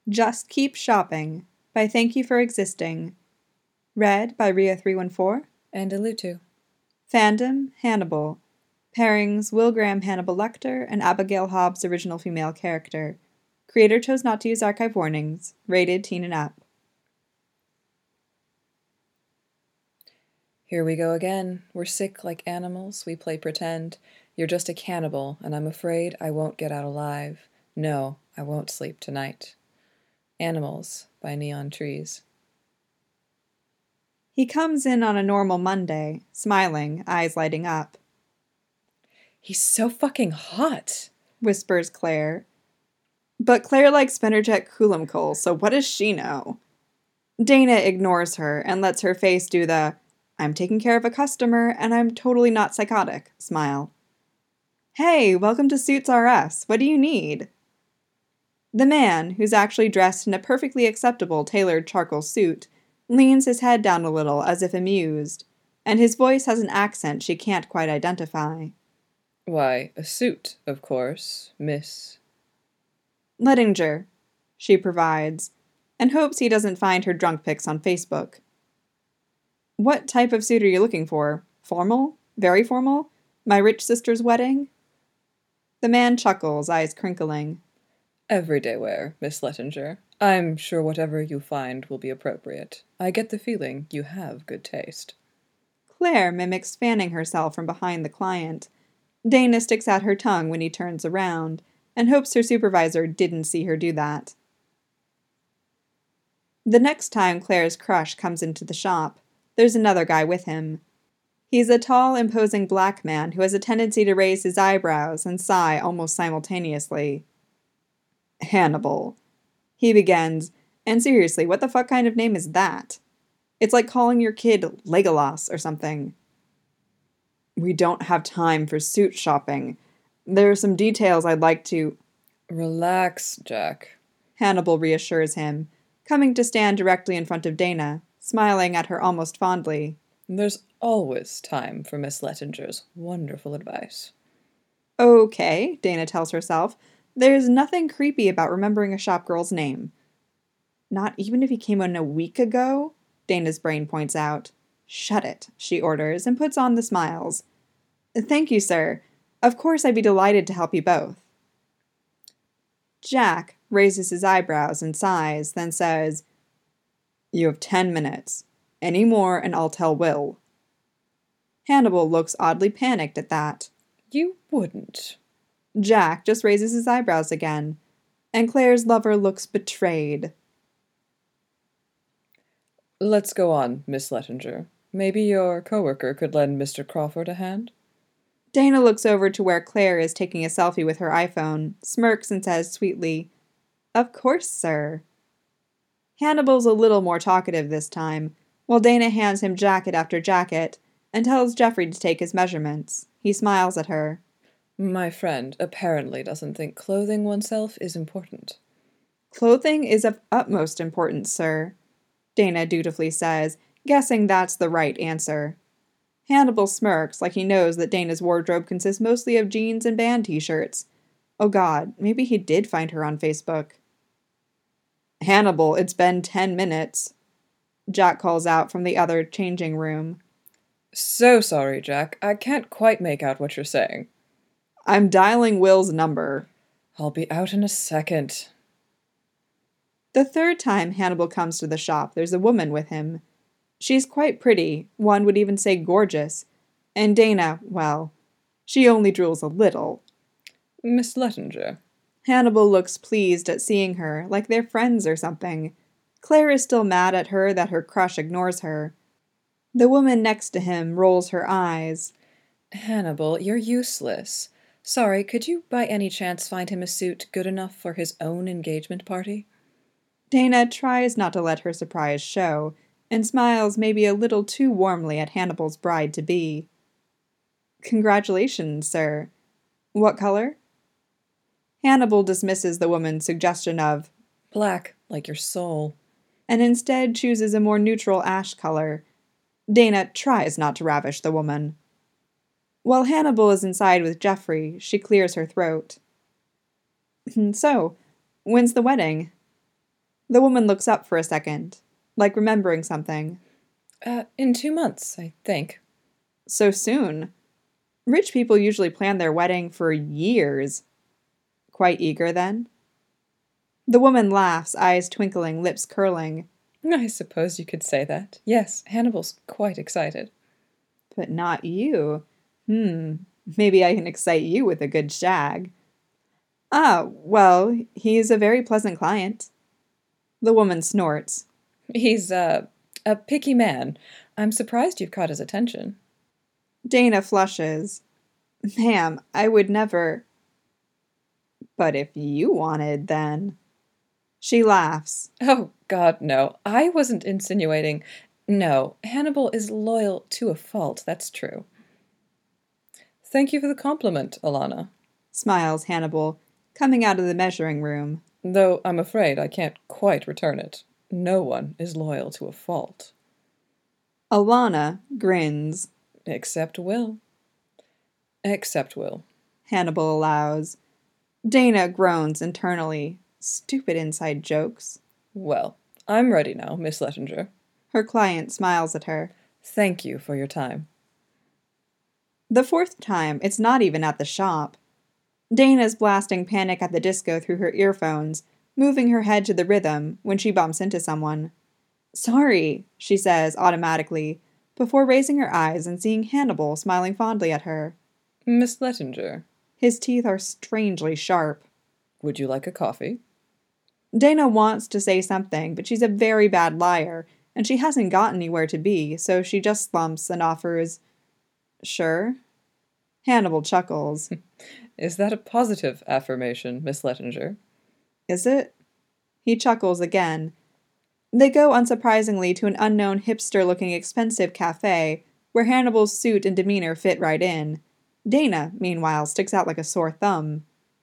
Just Keep Shopping by Thank You for Existing. Read by Ria314. And Alutu. Fandom, Hannibal. Pairings, Will Graham Hannibal Lecter and Abigail Hobbs original female character. Creator chose not to use archive warnings. Rated teen and up. Here we go again. We're sick like animals. We play pretend. You're just a cannibal, and I'm afraid I won't get out alive. No, I won't sleep tonight. Animals by Neon Trees. He comes in on a normal Monday, smiling, eyes lighting up. He's so fucking hot, whispers Claire. But Claire likes Spenerjet Coulamcul, so what does she know? Dana ignores her and lets her face do the "I'm taking care of a customer and I'm totally not psychotic" smile. Hey, welcome to Suits R Us. What do you need? The man, who's actually dressed in a perfectly acceptable tailored charcoal suit, leans his head down a little as if amused, and his voice has an accent she can't quite identify. Why, a suit, of course, Miss Lettinger, she provides, and hopes he doesn't find her drunk pics on Facebook. What type of suit are you looking for? Formal? Very formal? My rich sister's wedding? The man chuckles, eyes crinkling. Everyday wear, Miss Lettinger. I'm sure whatever you find will be appropriate. I get the feeling you have good taste. Claire mimics fanning herself from behind the client. Dana sticks out her tongue when he turns around, and hopes her supervisor didn't see her do that. The next time Claire's crush comes into the shop, there's another guy with him. He's a tall, imposing black man who has a tendency to raise his eyebrows and sigh almost simultaneously. Hannibal. He begins, and seriously, what the fuck kind of name is that? It's like calling your kid Legolas or something. We don't have time for suit shopping. There are some details I'd like to... Relax, Jack. Hannibal reassures him, coming to stand directly in front of Dana, smiling at her almost fondly. There's always time for Miss Lettinger's wonderful advice. Okay, Dana tells herself. There's nothing creepy about remembering a shop girl's name. Not even if he came in a week ago? Dana's brain points out. Shut it, she orders, and puts on the smiles. Thank you, sir. Of course I'd be delighted to help you both. Jack raises his eyebrows and sighs, then says, You have 10 minutes. Any more and I'll tell Will. Hannibal looks oddly panicked at that. You wouldn't. Jack just raises his eyebrows again, and Claire's lover looks betrayed. Let's go on, Miss Lettinger. Maybe your coworker could lend Mr. Crawford a hand? Dana looks over to where Claire is taking a selfie with her iPhone, smirks and says sweetly, Of course, sir. Hannibal's a little more talkative this time, while Dana hands him jacket after jacket and tells Jeffrey to take his measurements. He smiles at her. My friend apparently doesn't think clothing oneself is important. Clothing is of utmost importance, sir, Dana dutifully says, guessing that's the right answer. Hannibal smirks like he knows that Dana's wardrobe consists mostly of jeans and band t-shirts. Oh god, maybe he did find her on Facebook. Hannibal, it's been 10 minutes, Jack calls out from the other changing room. So sorry, Jack. I can't quite make out what you're saying. I'm dialing Will's number. I'll be out in a second. The third time Hannibal comes to the shop, there's a woman with him. She's quite pretty, one would even say gorgeous, and Dana, well, she only drools a little. Miss Lettinger. Hannibal looks pleased at seeing her, like they're friends or something. Claire is still mad at her that her crush ignores her. The woman next to him rolls her eyes. Hannibal, you're useless. Sorry, could you by any chance find him a suit good enough for his own engagement party? Dana tries not to let her surprise show, and smiles maybe a little too warmly at Hannibal's bride-to-be. Congratulations, sir. What color? Hannibal dismisses the woman's suggestion of black, like your soul, and instead chooses a more neutral ash color. Dana tries not to ravish the woman. While Hannibal is inside with Jeffrey, she clears her throat. So, when's the wedding? The woman looks up for a second, like remembering something. In 2 months, I think. So soon? Rich people usually plan their wedding for years. Quite eager, then? The woman laughs, eyes twinkling, lips curling. I suppose you could say that. Yes, Hannibal's quite excited. But not you. Maybe I can excite you with a good shag. Ah, well, he's a very pleasant client. The woman snorts. He's, a picky man. I'm surprised you've caught his attention. Dana flushes. Ma'am, I would never. But if you wanted, then. She laughs. Oh, God, no. I wasn't insinuating. No, Hannibal is loyal to a fault, that's true. Thank you for the compliment, Alana. Smiles Hannibal, coming out of the measuring room. Though I'm afraid I can't quite return it. No one is loyal to a fault. Alana grins. Except Will. Except Will. Hannibal allows. Dana groans internally. Stupid inside jokes. Well, I'm ready now, Miss Lettinger. Her client smiles at her. Thank you for your time. The fourth time, it's not even at the shop. Dana's blasting Panic at the Disco through her earphones, moving her head to the rhythm when she bumps into someone. Sorry, she says automatically, before raising her eyes and seeing Hannibal smiling fondly at her. Miss Lettinger. His teeth are strangely sharp. Would you like a coffee? Dana wants to say something, but she's a very bad liar, and she hasn't got anywhere to be, so she just slumps and offers, Sure. Hannibal chuckles. Is that a positive affirmation, Miss Lettinger? Is it? He chuckles again. They go unsurprisingly to an unknown hipster-looking expensive cafe, where Hannibal's suit and demeanor fit right in. Dana, meanwhile, sticks out like a sore thumb.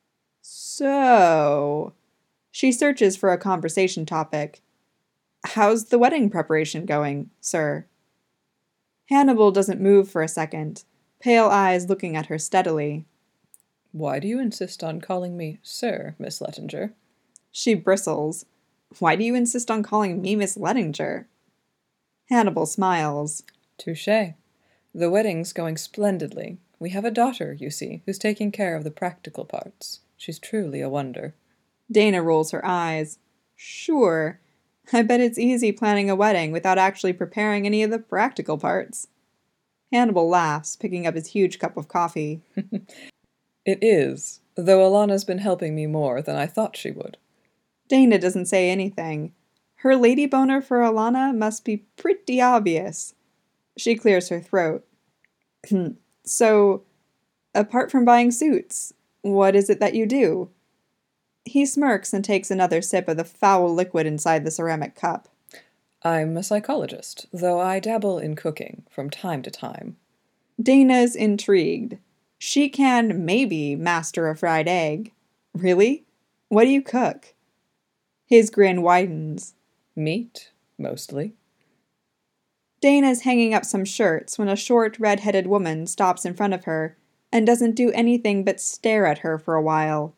So... She searches for a conversation topic. How's the wedding preparation going, sir? Hannibal doesn't move for a second, pale eyes looking at her steadily. Why do you insist on calling me sir, Miss Lettinger? She bristles. Why do you insist on calling me Miss Lettinger? Hannibal smiles. Touché. The wedding's going splendidly. We have a daughter, you see, who's taking care of the practical parts. She's truly a wonder. Dana rolls her eyes. Sure. I bet it's easy planning a wedding without actually preparing any of the practical parts. Hannibal laughs, picking up his huge cup of coffee. It is, though Alana's been helping me more than I thought she would. Dana doesn't say anything. Her lady boner for Alana must be pretty obvious. She clears her throat. So, apart from buying suits, what is it that you do? He smirks and takes another sip of the foul liquid inside the ceramic cup. I'm a psychologist, though I dabble in cooking from time to time. Dana's intrigued. She can, maybe, master a fried egg. Really? What do you cook? His grin widens. Meat, mostly. Dana's hanging up some shirts when a short, red-headed woman stops in front of her and doesn't do anything but stare at her for a while.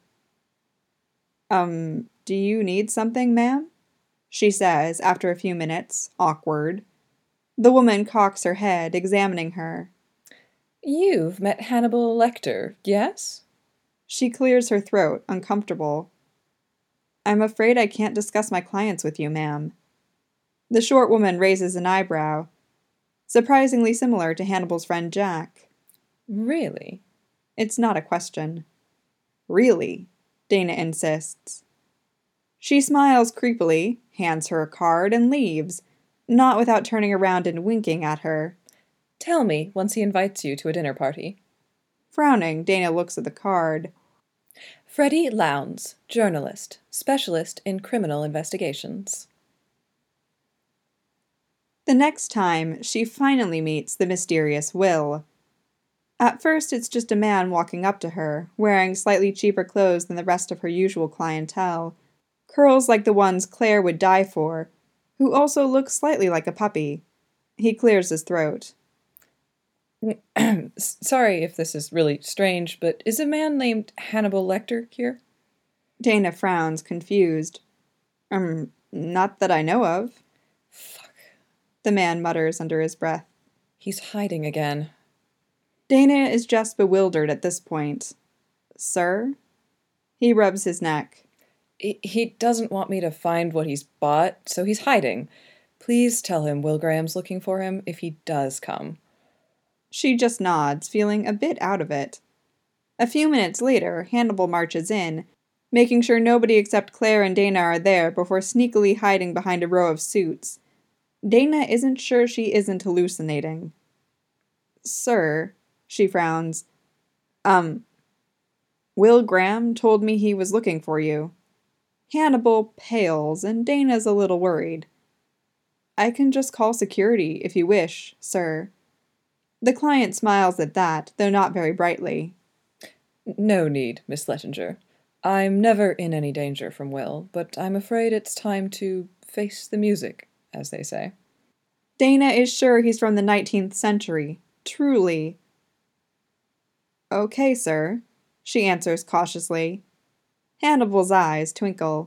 Do you need something, ma'am? She says, after a few minutes, awkward. The woman cocks her head, examining her. You've met Hannibal Lecter, yes? She clears her throat, uncomfortable. I'm afraid I can't discuss my clients with you, ma'am. The short woman raises an eyebrow, surprisingly similar to Hannibal's friend Jack. Really? It's not a question. Really, Dana insists. She smiles creepily, hands her a card, and leaves, not without turning around and winking at her. Tell me once he invites you to a dinner party. Frowning, Dana looks at the card. Freddie Lowndes, journalist, specialist in criminal investigations. The next time, she finally meets the mysterious Will. At first, it's just a man walking up to her, wearing slightly cheaper clothes than the rest of her usual clientele, curls like the ones Claire would die for, who also looks slightly like a puppy. He clears his throat. Sorry if this is really strange, but is a man named Hannibal Lecter here? Dana frowns, confused. Not that I know of, Fuck. the man mutters under his breath. He's hiding again. Dana is just bewildered at this point. Sir? He rubs his neck. He doesn't want me to find what he's bought, so he's hiding. Please tell him Will Graham's looking for him if he does come. She just nods, feeling a bit out of it. A few minutes later, Hannibal marches in, making sure nobody except Claire and Dana are there before sneakily hiding behind a row of suits. Dana isn't sure she isn't hallucinating. Sir, she frowns. Will Graham told me he was looking for you. Hannibal pales, and Dana's a little worried. I can just call security if you wish, sir. The client smiles at that, though not very brightly. No need, Miss Lettinger. I'm never in any danger from Will, but I'm afraid it's time to face the music, as they say. Dana is sure he's from the 19th century. Truly. Okay, sir, she answers cautiously. Hannibal's eyes twinkle.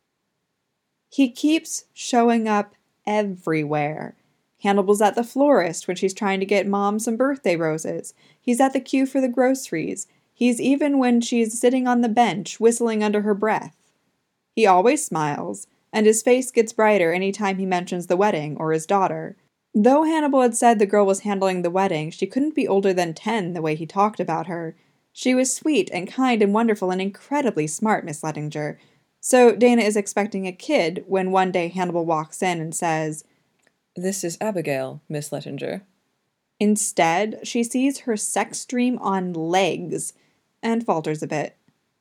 He keeps showing up everywhere. Hannibal's at the florist when she's trying to get Mom some birthday roses. He's at the queue for the groceries. He's even when she's sitting on the bench, whistling under her breath. He always smiles, and his face gets brighter any time he mentions the wedding or his daughter. Though Hannibal had said the girl was handling the wedding, she couldn't be older than 10 the way he talked about her. She was sweet and kind and wonderful and incredibly smart, Miss Lettinger. So Dana is expecting a kid when one day Hannibal walks in and says, This is Abigail, Miss Lettinger. Instead, she sees her sex dream on legs and falters a bit.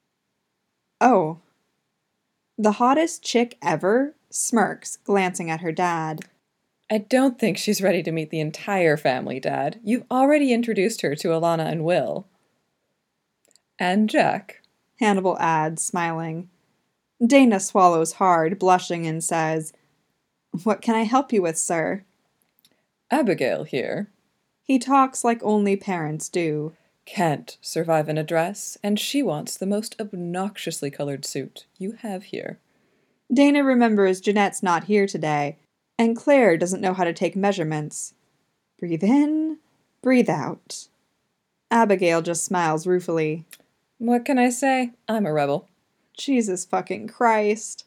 Oh. The hottest chick ever smirks, glancing at her dad. I don't think she's ready to meet the entire family, Dad. You've already introduced her to Alana and Will. And Jack, Hannibal adds, smiling. Dana swallows hard, blushing, and says, What can I help you with, sir? Abigail here. He talks like only parents do. Can't survive in a dress, and she wants the most obnoxiously colored suit you have here. Dana remembers Jeanette's not here today, and Claire doesn't know how to take measurements. Breathe in, breathe out. Abigail just smiles ruefully. What can I say? I'm a rebel. Jesus fucking Christ.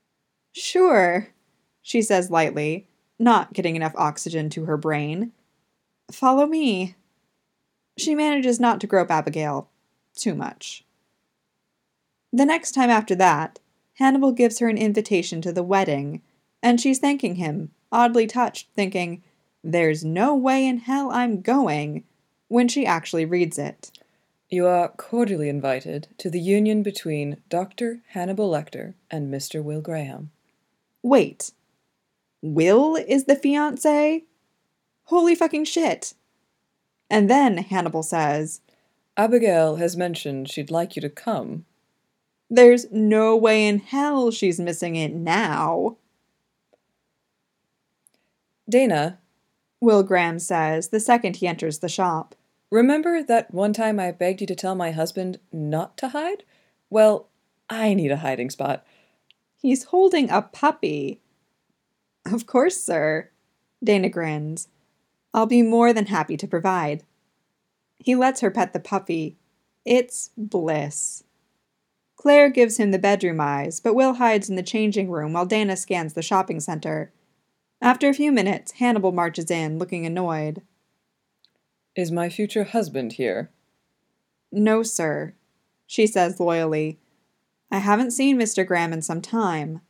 Sure, she says lightly, not getting enough oxygen to her brain. Follow me. She manages not to grope Abigail too much. The next time after that, Hannibal gives her an invitation to the wedding, and she's thanking him, oddly touched, thinking, There's no way in hell I'm going, when she actually reads it. You are cordially invited to the union between Dr. Hannibal Lecter and Mr. Will Graham. Wait. Will is the fiancé? Holy fucking shit. And then Hannibal says, Abigail has mentioned she'd like you to come. There's no way in hell she's missing it now. Dana, Will Graham says the second he enters the shop. Remember that one time I begged you to tell my husband not to hide? Well, I need a hiding spot. He's holding a puppy. Of course, sir. Dana grins. I'll be more than happy to provide. He lets her pet the puppy. It's bliss. Claire gives him the bedroom eyes, but Will hides in the changing room while Dana scans the shopping center. After a few minutes, Hannibal marches in, looking annoyed. Is my future husband here? No, sir, she says loyally. I haven't seen Mr. Graham in some time.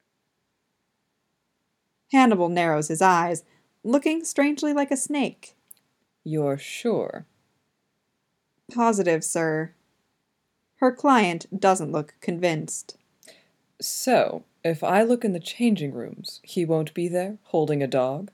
Hannibal narrows his eyes, looking strangely like a snake. You're sure? Positive, sir. Her client doesn't look convinced. So, if I look in the changing rooms, he won't be there, holding a dog?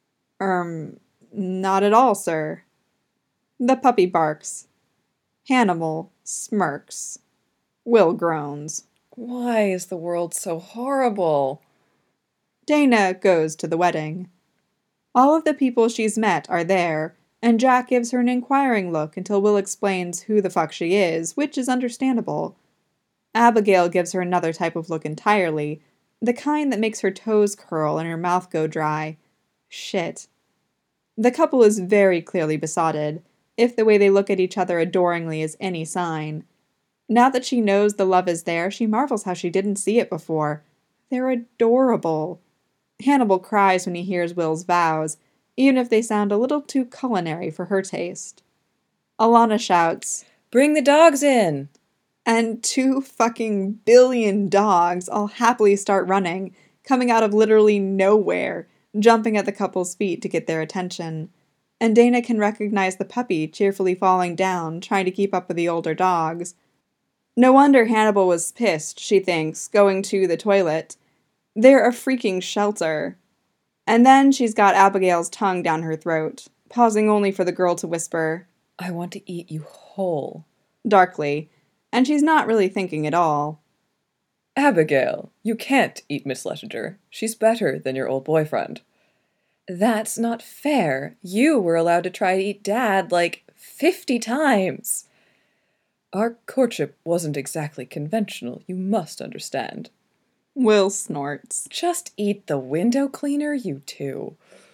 Not at all, sir. The puppy barks. Hannibal smirks. Will groans. Why is the world so horrible? Dana goes to the wedding. All of the people she's met are there, and Jack gives her an inquiring look until Will explains who the fuck she is, which is understandable. Abigail gives her another type of look entirely, The kind that makes her toes curl and her mouth go dry. Shit. The couple is very clearly besotted, if the way they look at each other adoringly is any sign. Now that she knows the love is there, she marvels how she didn't see it before. They're adorable. Hannibal cries when he hears Will's vows, even if they sound a little too culinary for her taste. Alana shouts, "Bring the dogs in!" And 2 fucking billion dogs all happily start running, coming out of literally nowhere, jumping at the couple's feet to get their attention. And Dana can recognize the puppy cheerfully falling down, trying to keep up with the older dogs. No wonder Hannibal was pissed, she thinks, going to the toilet. They're a freaking shelter. And then she's got Abigail's tongue down her throat, pausing only for the girl to whisper, "I want to eat you whole." Darkly, and she's not really thinking at all. "Abigail, you can't eat Miss Letinger. She's better than your old boyfriend." "That's not fair. You were allowed to try to eat Dad like 50 times. "Our courtship wasn't exactly conventional, you must understand." Will snorts. "Just eat the window cleaner, you two."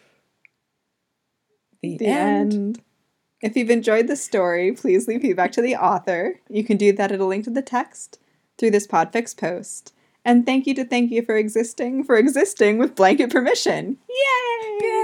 The end. If you've enjoyed the story, please leave feedback to the author. You can do that at a link to the text through this Podfix post. And thank you for existing with blanket permission. Yay!